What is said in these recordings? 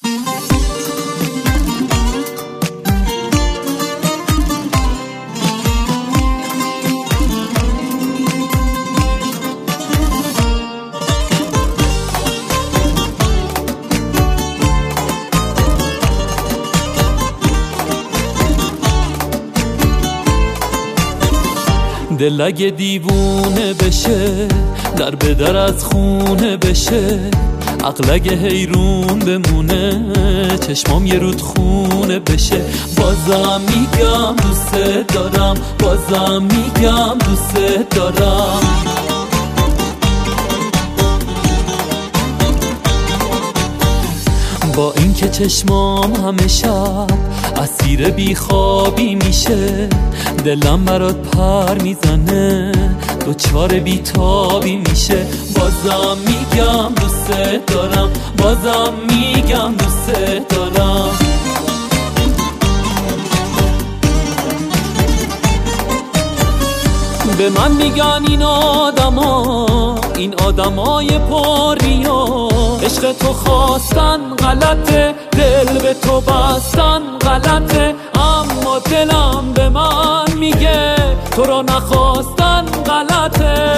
دل اگه دیوونه بشه، در به در از خونه بشه، عقل اگه حیرون بمونه، چشمام یه رود خونه بشه. بازم میگم دوست دارم، بازم میگم دوست دارم. با اینکه چشمام همه شب اسیر بیخوابی میشه، دلم برات پر میزنه، دوچار بیتابی میشه. بازم میگم دوست دارم، بازم میگم دوست دارم. به من میگن این آدمای پرریا، عشق تو خواستن غلطه، دل به تو بستن غلطه، اما دلم به من میگه تو رو نخواستن غلطه.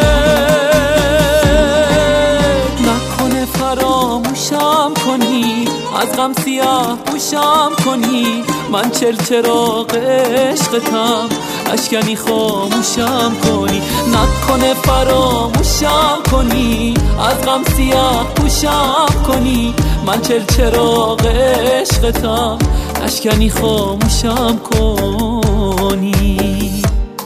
نکنه فراموشم کنی، از غم سیاه پوشم کنی، من چراغ عشقتم، اشکنی خاموشم کنی. نکنه فراموشم کنی، از غم سیاه پوشم کنی، من چراغ عشقتم، اشکنی خاموشم کنی.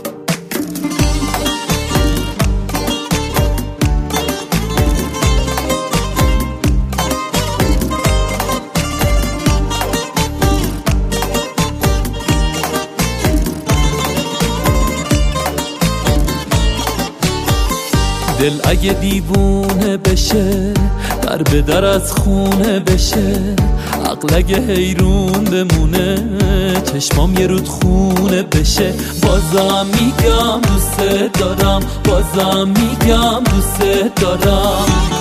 دل اگه دیوونه بشه، در به در از خونه بشه، عقل اگه حیرون بمونه، چشمام یه رود خونه بشه. بازم میگم دوست دارم، بازم میگم دوست دارم.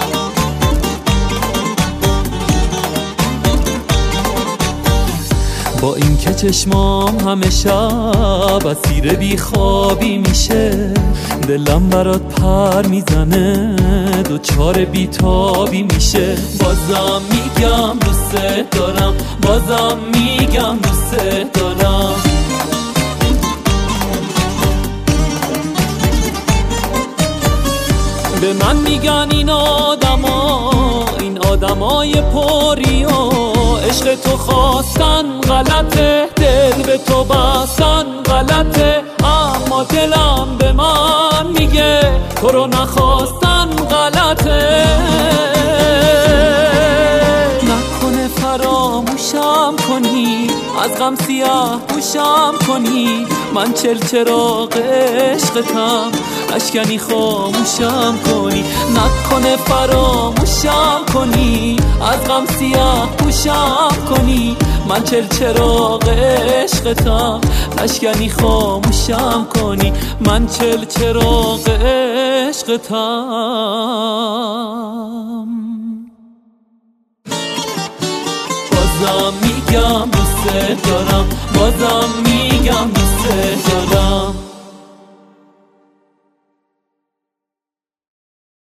با اینکه چشمام همه شب اسیر بیخوابی میشه، دلم برات پر میزنه، دوچار بیتابی میشه. بازم میگم دوست دارم، بازم میگم دوست دارم. به من میگن این آدمای پرریا، عشق تو خواستن غلطه، دل به تو بستن غلطه، اما دلم به من میگه تو رو نخواستن غلطه. نکنه فراموشم کنی، از غم سیاه پوشم کنی، من چراغ عشقتم، اشکنی خاموشم کنی. نکنه فراموشم کنی، از غم سیاه پوشم کنی، من چراغ عشقتم، اشکنی خاموشم کنی، من چراغ عشقتم. بازم میگم دوست دارم، بازم میگم دوست دارم.